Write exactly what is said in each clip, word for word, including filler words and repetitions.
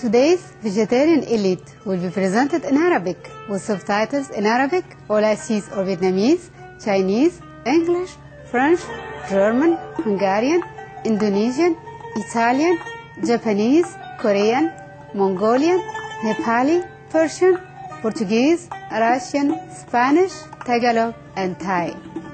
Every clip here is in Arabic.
Today's Vegetarian Elite will be presented in Arabic with subtitles in Arabic, Aulassis or Vietnamese, Chinese, English, French, German, Hungarian, Indonesian, Italian, Japanese, Korean, Mongolian, Nepali, Persian, Portuguese, Russian, Spanish, Tagalog, and Thai.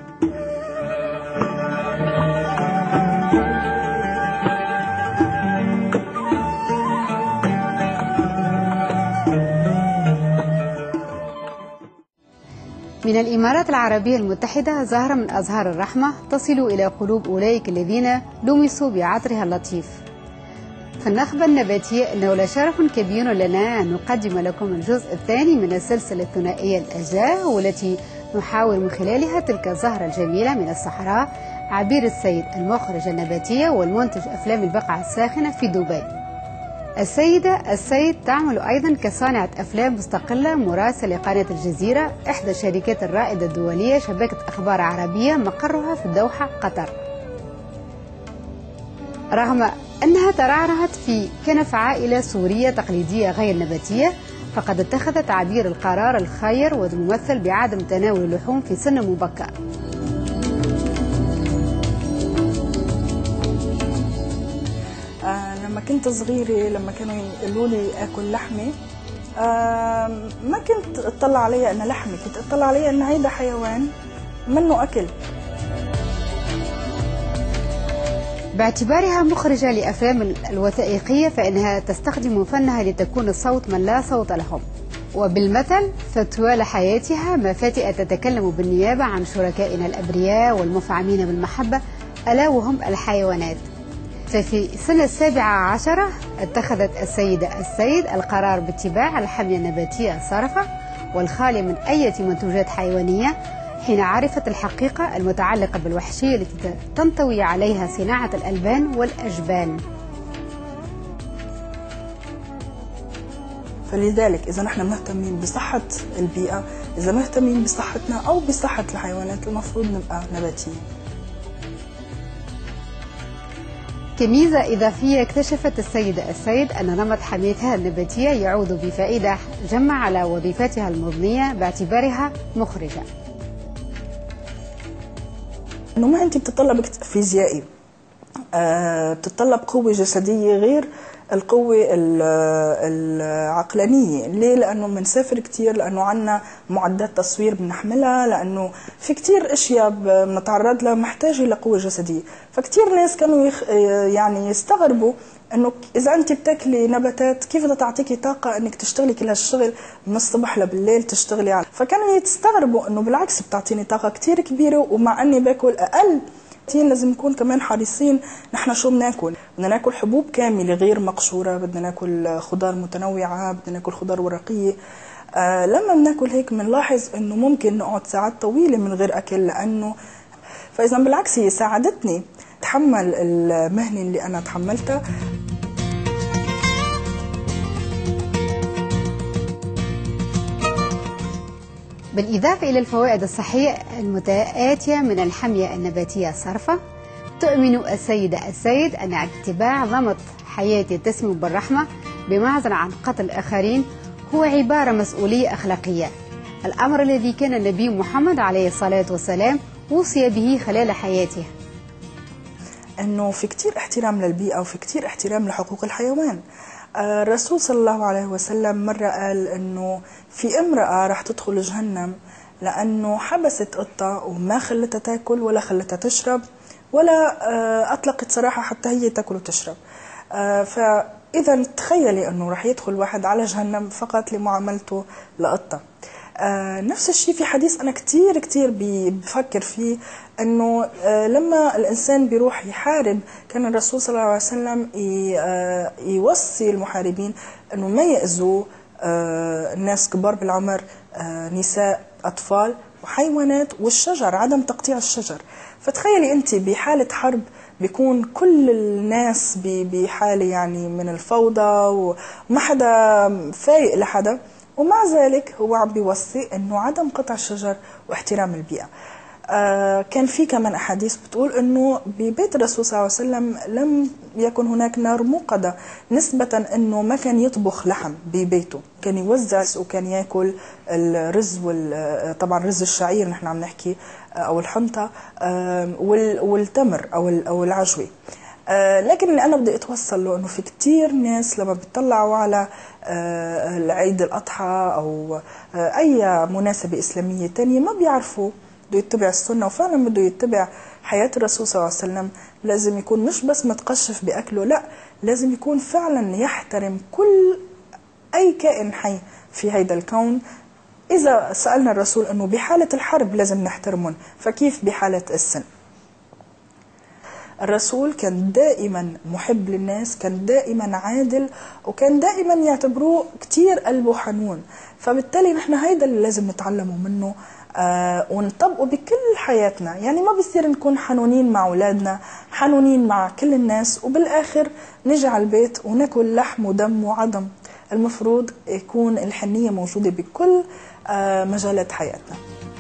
من الإمارات العربية المتحدة زهرة من أزهار الرحمة تصل إلى قلوب أولئك الذين لمسوا بعطرها اللطيف. فالنخبة النباتية إنه لشرف كبير لنا أن نقدم لكم الجزء الثاني من السلسلة الثنائية الأشجار، والتي نحاول من خلالها تلك الزهرة الجميلة من الصحراء عبير السيد المخرج النباتية والمنتج أفلام البقعة الساخنة في دبي. السيدة السيد تعمل أيضا كصانعة أفلام مستقلة مراسلة لقناة الجزيرة، إحدى الشركات الرائدة الدولية، شبكة أخبار عربية مقرها في الدوحة قطر. رغم أنها ترعرعت في كنف عائلة سورية تقليدية غير نباتية، فقد اتخذت عبير القرار الخير والممثل بعدم تناول اللحوم في سن مبكر. آه لما كنت صغيرة، لما كانوا يقولوا لي آكل لحمة، آه ما كنت اطلع عليها إنها لحمة، كنت اطلع عليها إن هيدا حيوان منه أكل. باعتبارها مخرجة لأفلام الوثائقية، فإنها تستخدم فنها لتكون الصوت من لا صوت لهم، وبالمثل فطوال حياتها مفاتئ تتكلم بالنيابة عن شركائنا الأبرياء والمفعمين بالمحبة، ألا وهم الحيوانات. ففي سنة السابعة عشرة اتخذت السيدة السيد القرار باتباع الحمية النباتية الصرفة والخالية من أي منتوجات حيوانية، حين عرفت الحقيقة المتعلقة بالوحشية التي تنطوي عليها صناعة الألبان والأجبان. فلذلك إذا نحن مهتمين بصحة البيئة، إذا مهتمين بصحتنا أو بصحة الحيوانات، المفروض نبقى نباتيين. كميزة إضافية اكتشفت السيدة السيد أن نمط حميتها النباتية يعود بفائدة جمة على وظيفتها المضنية باعتبارها مخرجة. إنه ما أنت بتتطلب فيزيائي، أه بتتطلب قوة جسدية غير القوة العقلانية. ليه؟ لأنه بنسافر كتير، لأنه عنا معدات تصوير بنحملها، لأنه في كتير أشياء بنتعرض لها محتاجة لقوة جسدية. فكتير ناس كانوا يخ يعني يستغربوا إنه إذا أنت بتاكلي نباتات كيف بدها تعطيكي طاقة إنك تشتغلي كل هالشغل من الصبح لبالليل تشتغلي على. فكانوا يستغربوا إنه بالعكس بتعطيني طاقة كتير كبيرة، ومع إني باكل أقل. لازم نكون كمان حريصين نحن شو بناكل. بدنا ناكل حبوب كامله غير مقشوره، بدنا ناكل خضار متنوعه، بدنا ناكل خضار ورقيه. آه لما بناكل هيك بنلاحظ انه ممكن نقعد ساعات طويله من غير اكل، لانه فاذا بالعكس هي ساعدتني اتحمل المهنه اللي انا تحملتها. بالإضافة إلى الفوائد الصحية المتآتية من الحمية النباتية الصرفة، تؤمن السيدة السيد أن اتباع نمط حياة يتسم بالرحمة بمعزل عن قتل الآخرين هو عبارة مسؤولية أخلاقية، الأمر الذي كان النبي محمد عليه الصلاة والسلام وصي به خلال حياته. أنه في كتير احترام للبيئة وفي كتير احترام لحقوق الحيوان. الرسول صلى الله عليه وسلم مرة قال أنه في امرأة رح تدخل جهنم لأنه حبست قطة وما خلتها تاكل ولا خلتها تشرب ولا أطلقت صراحة حتى هي تاكل وتشرب. فإذا تخيلي أنه رح يدخل واحد على جهنم فقط لمعاملته لقطة. آه نفس الشيء في حديث أنا كتير كتير بفكر فيه، أنه آه لما الإنسان بيروح يحارب كان الرسول صلى الله عليه وسلم آه يوصي المحاربين أنه ما يأذوا آه الناس كبار بالعمر، آه نساء، أطفال وحيوانات، والشجر، عدم تقطيع الشجر. فتخيلي أنت بحالة حرب بيكون كل الناس بحالة يعني من الفوضى وما حدا فايق لحدا، ومع ذلك هو عم بيوصي انه عدم قطع الشجر واحترام البيئة. كان في كمان أحاديث بتقول أنه ببيت الرسول صلى الله عليه وسلم لم يكن هناك نار موقدة، نسبة أنه ما كان يطبخ لحم ببيته، كان يوزع وكان يأكل الرز، طبعا رز الشعير نحن عم نحكي أو الحنطة والتمر أو العجوة. لكن اللي أنا بدي أتوصل له أنه في كتير ناس لما بيطلعوا على العيد الأضحى أو أي مناسبة إسلامية تانية ما بيعرفوا بده يتبع السنة، وفعلا بده يتبع حياة الرسول صلى الله عليه وسلم. لازم يكون مش بس متقشف بأكله، لا لازم يكون فعلا يحترم كل أي كائن حي في هذا الكون. إذا سألنا الرسول أنه بحالة الحرب لازم نحترمهم، فكيف بحالة السن؟ الرسول كان دائما محب للناس، كان دائما عادل، وكان دائما يعتبروه كتير قلبه حنون. فبالتالي نحن هيدا اللي لازم نتعلمه منه آه ونطبقه بكل حياتنا. يعني ما بيصير نكون حنونين مع أولادنا، حنونين مع كل الناس، وبالآخر نجي على البيت وناكل لحم ودم وعظم. المفروض يكون الحنية موجودة بكل آه مجالات حياتنا.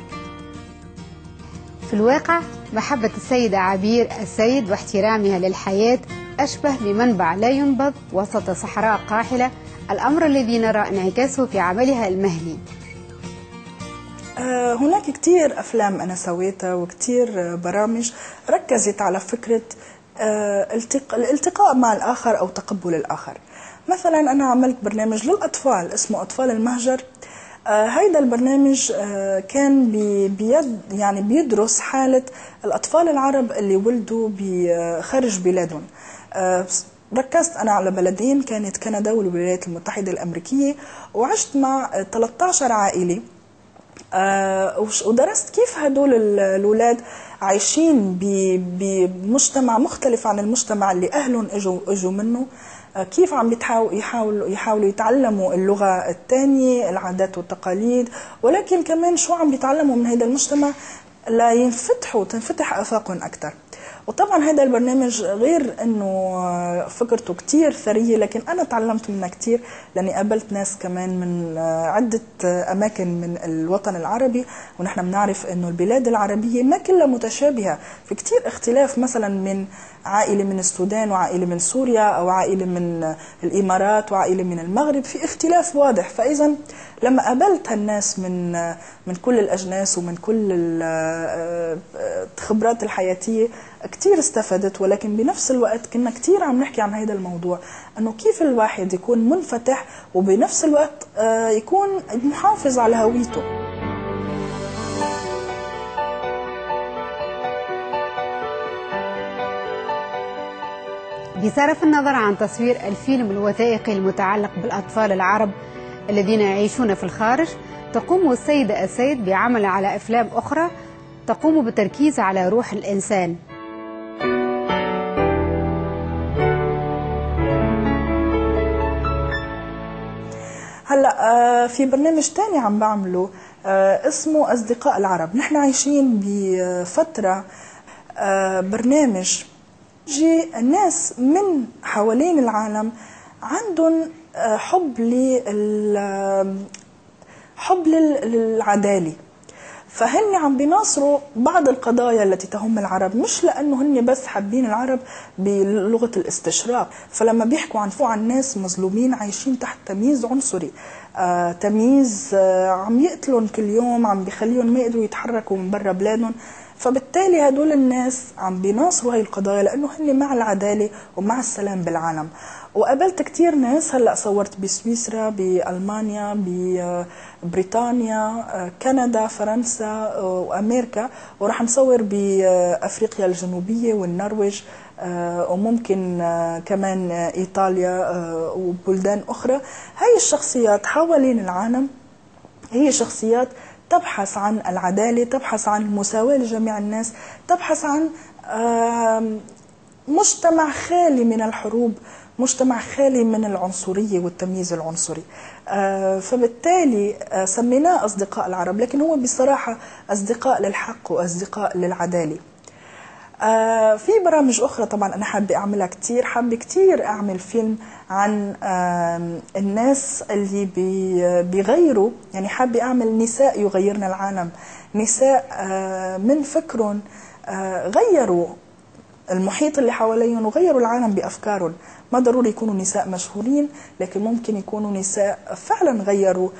في الواقع محبة السيدة عبير السيد واحترامها للحياة أشبه بمنبع لا ينبض وسط صحراء قاحلة، الأمر الذي نرى انعكاسه في عملها المهني. هناك كتير أفلام أنا سويتها وكتير برامج ركزت على فكرة الالتقاء مع الآخر أو تقبل الآخر. مثلا أنا عملت برنامج للأطفال اسمه أطفال المهجر. هيدا البرنامج كان بيد يعني بيدرس حالة الأطفال العرب اللي ولدوا خارج بلادهم. ركزت أنا على بلدين، كانت كندا والولايات المتحدة الأمريكية، وعشت مع ثلاثة عشر عائلة ودرست كيف هدول الأولاد عايشين بمجتمع مختلف عن المجتمع اللي أهلهم اجوا اجوا منه، كيف عم يحاولوا يحاولوا يتعلموا اللغة الثانية، العادات والتقاليد، ولكن كمان شو عم بيتعلموا من هذا المجتمع لا ينفتحوا تنفتح آفاقهم أكثر. وطبعا هذا البرنامج غير انه فكرته كتير ثرية، لكن انا تعلمت منها كتير لاني قابلت ناس كمان من عدة اماكن من الوطن العربي، ونحن بنعرف انه البلاد العربية ما كلها متشابهة، في كتير اختلاف، مثلا من عائلة من السودان وعائلة من سوريا او عائلة من الامارات وعائلة من المغرب، في اختلاف واضح. فاذا لما قابلت هالناس من من كل الاجناس ومن كل الخبرات الحياتية كتير استفدت، ولكن بنفس الوقت كنا كتير عم نحكي عن هذا الموضوع، انه كيف الواحد يكون منفتح وبنفس الوقت يكون محافظ على هويته. بصرف النظر عن تصوير الفيلم الوثائقي المتعلق بالأطفال العرب الذين يعيشون في الخارج، تقوم السيدة السيد بعمل على أفلام أخرى تقوم بالتركيز على روح الإنسان. هلا في برنامج تاني عم بعمله اسمه أصدقاء العرب. نحن عايشين بفترة برنامج جي الناس من حوالين العالم عندهم حب لل حب للعدالة، فهن عم بيناصروا بعض القضايا التي تهم العرب، مش لأنه هن بس حابين العرب بلغة الاستشراق. فلما بيحكوا عن فوق عن ناس مظلومين عايشين تحت تمييز عنصري، آه تمييز آه عم يقتلون كل يوم، عم بيخليهم ما يقدروا يتحركوا من برا بلادهم، فبالتالي هدول الناس عم بيناصروا هاي القضايا لأنه هن مع العدالة ومع السلام بالعالم. وقابلت كتير ناس، هلأ صورت بسويسرا، بألمانيا، ببريطانيا، كندا، فرنسا وأمريكا، ورح نصور بأفريقيا الجنوبية والنرويج، وممكن كمان إيطاليا وبلدان أخرى. هاي الشخصيات حوالين العالم هي شخصيات تبحث عن العدالة، تبحث عن المساواة لجميع الناس، تبحث عن مجتمع خالي من الحروب، مجتمع خالي من العنصرية والتمييز العنصري. فبالتالي سميناه أصدقاء العرب، لكن هو بصراحة أصدقاء للحق وأصدقاء للعدالة. آه في برامج أخرى طبعا أنا حابة أعملها كتير. حابة كتير أعمل فيلم عن آه الناس اللي بي بيغيروا، يعني حابة أعمل نساء يغيرن العالم، نساء آه من فكرهم آه غيروا المحيط اللي حواليهم وغيروا العالم بأفكارهم. ما ضروري يكونوا نساء مشهورين، لكن ممكن يكونوا نساء فعلا غيروا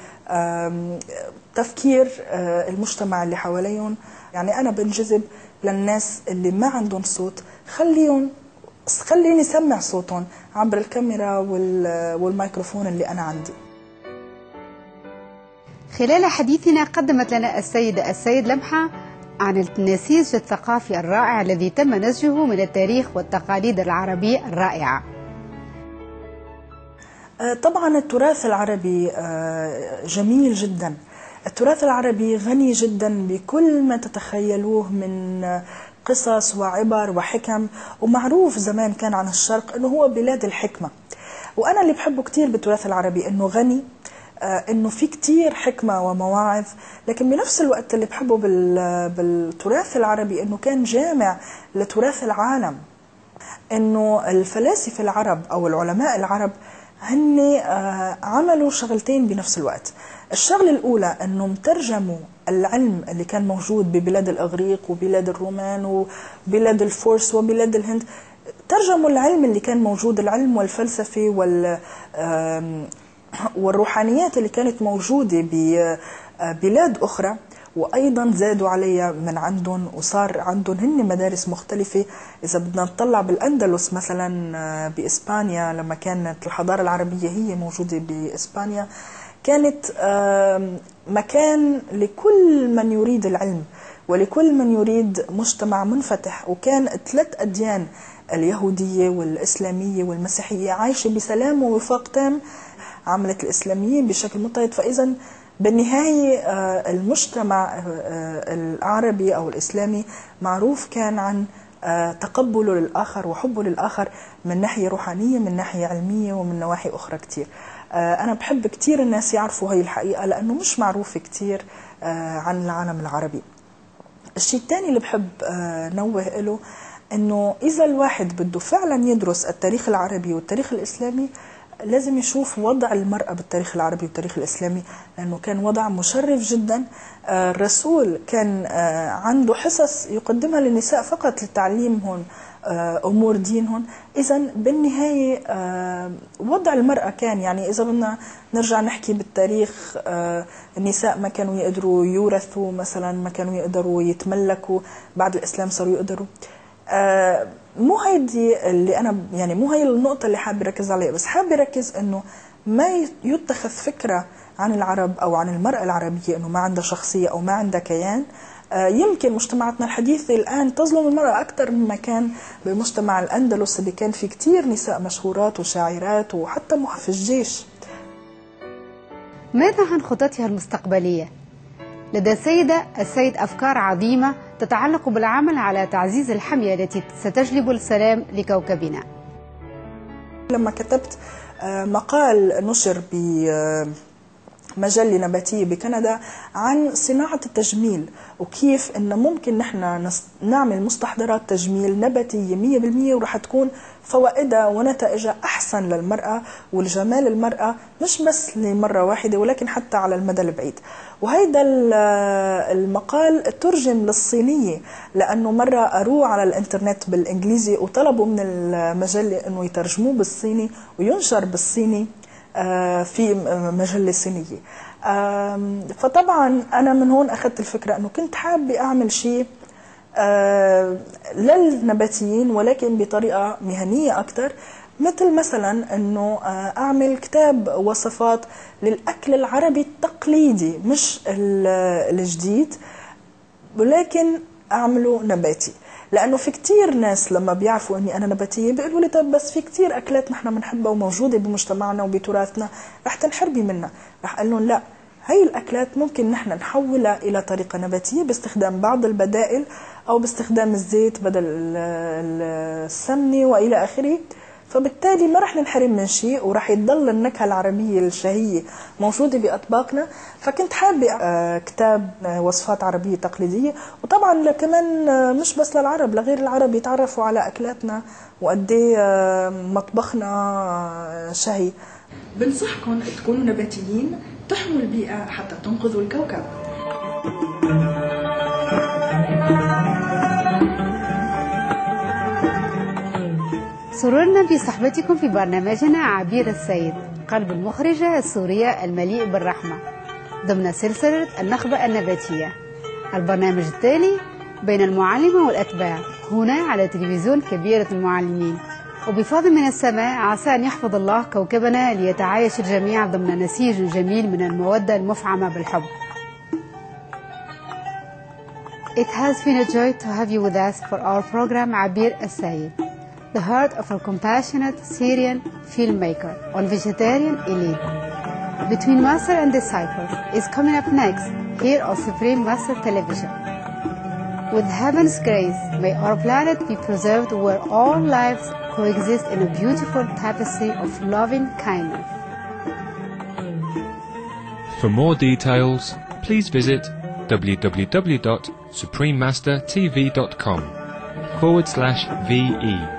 تفكير المجتمع اللي حواليهم. يعني أنا بنجذب للناس اللي ما عندهم صوت، خليهم خليني سمع صوتهم عبر الكاميرا والميكروفون اللي أنا عندي. خلال حديثنا قدمت لنا السيدة السيد لمحة عن النسيج الثقافي الرائع الذي تم نسجه من التاريخ والتقاليد العربية الرائعة. طبعا التراث العربي جميل جدا، التراث العربي غني جدا بكل ما تتخيلوه من قصص وعبر وحكم، ومعروف زمان كان عن الشرق أنه هو بلاد الحكمة. وأنا اللي بحبه كتير بالتراث العربي أنه غني، انه في كتير حكمة ومواعظ، لكن بنفس الوقت اللي بحبه بالتراث العربي انه كان جامع لتراث العالم. انه الفلاسفة العرب او العلماء العرب هن عملوا شغلتين بنفس الوقت. الشغلة الاولى انه مترجموا العلم اللي كان موجود ببلاد الاغريق وبلاد الرومان وبلاد الفرس وبلاد الهند، ترجموا العلم اللي كان موجود، العلم والفلسفة وال والروحانيات اللي كانت موجودة ببلاد أخرى، وأيضا زادوا عليها من عندهم، وصار عندهم هن مدارس مختلفة. إذا بدنا نطلع بالأندلس مثلا بإسبانيا، لما كانت الحضارة العربية هي موجودة بإسبانيا، كانت مكان لكل من يريد العلم ولكل من يريد مجتمع منفتح. وكان ثلاث أديان، اليهودية والإسلامية والمسيحية، عايشة بسلام ووفاق تام. عملت الإسلاميين بشكل مضطرد. فإذا بالنهاية المجتمع العربي أو الإسلامي معروف كان عن تقبله للآخر وحبه للآخر من ناحية روحانية، من ناحية علمية، ومن نواحي أخرى كتير. أنا بحب كتير الناس يعرفوا هاي الحقيقة، لأنه مش معروف كتير عن العالم العربي. الشيء الثاني اللي بحب نوه له، أنه إذا الواحد بده فعلا يدرس التاريخ العربي والتاريخ الإسلامي، لازم يشوف وضع المرأة بالتاريخ العربي والتاريخ الإسلامي، لأنه كان وضع مشرف جدا. الرسول كان عنده حصص يقدمها للنساء فقط لتعليمهم أمور دينهم. إذا بالنهاية وضع المرأة كان، يعني إذا بدنا نرجع نحكي بالتاريخ، النساء ما كانوا يقدروا يورثوا مثلا، ما كانوا يقدروا يتملكوا، بعد الإسلام صاروا يقدروا. مو هيدي اللي أنا يعني مو هي النقطة اللي حابة ركز عليها، بس حابة ركز إنه ما يتخذ فكرة عن العرب أو عن المرأة العربية إنه ما عندها شخصية أو ما عندها كيان. يمكن مجتمعاتنا الحديثة الآن تظلم المرأة أكثر مما كان بمجتمع الأندلس اللي كان فيه كتير نساء مشهورات وشاعرات وحتى محافظ جيش. ماذا عن خططها المستقبلية؟ لدى السيدة السيد أفكار عظيمة تتعلق بالعمل على تعزيز الحمية التي ستجلب السلام لكوكبنا. لما كتبت مقال نشر بمجلة نباتية بكندا عن صناعة التجميل، وكيف إنه ممكن نحن نعمل مستحضرات تجميل نباتية مية بالمية ورح تكون فوائدها ونتائجها أحسن للمرأة ولجمال المرأة، مش بس لمرة واحدة ولكن حتى على المدى البعيد. وهيدا المقال ترجم للصينية، لأنه مرة قروه على الإنترنت بالإنجليزي وطلبوا من المجلة أنه يترجموه بالصيني وينشر بالصيني في مجلة صينية. فطبعا أنا من هون أخذت الفكرة أنه كنت حابة أعمل شيء للنباتيين ولكن بطريقة مهنية أكتر، مثل مثلا أنه أعمل كتاب وصفات للأكل العربي التقليدي مش الجديد، ولكن أعمله نباتي. لأنه في كتير ناس لما بيعرفوا أني أنا نباتية بيقولوا لي طب بس في كتير أكلات نحن بنحبها وموجودة بمجتمعنا وبتراثنا رح تنحربي منها. رح أقول لهم لا، هاي الأكلات ممكن نحن نحولها إلى طريقة نباتية باستخدام بعض البدائل أو باستخدام الزيت بدل السمنة وإلى آخره. فبالتالي ما رح ننحرم من شيء وراح يضل النكهة العربية الشهية موجودة بأطباقنا. فكنت حابة كتاب وصفات عربية تقليدية، وطبعا كمان مش بس للعرب، لغير العرب يتعرفوا على أكلاتنا وقد ايه مطبخنا شهي. بنصحكم تكونوا نباتيين، تحموا البيئة حتى تنقذوا الكوكب. سررنا بصحبتكم في برنامجنا عبير السيد، قلب المخرجة السورية المليء بالرحمة، ضمن سلسلة النخبة النباتية. البرنامج التالي بين المعلمة والأتباع، هنا على تلفزيون كبيرة المعلمين. وبفضل من السماء عسى أن يحفظ الله كوكبنا ليتعايش الجميع ضمن نسيج جميل من المودة المفعمة بالحب. It has been a joy to have you with us for our program Abir Al-Sayed, the heart of a compassionate Syrian filmmaker on vegetarian elite. Between Master and Disciples is coming up next here on Supreme Master Television. With heaven's grace, may our planet be preserved where all lives coexist in a beautiful tapestry of loving kindness. For more details, please visit w w w dot supreme master t v dot com forward slash V E.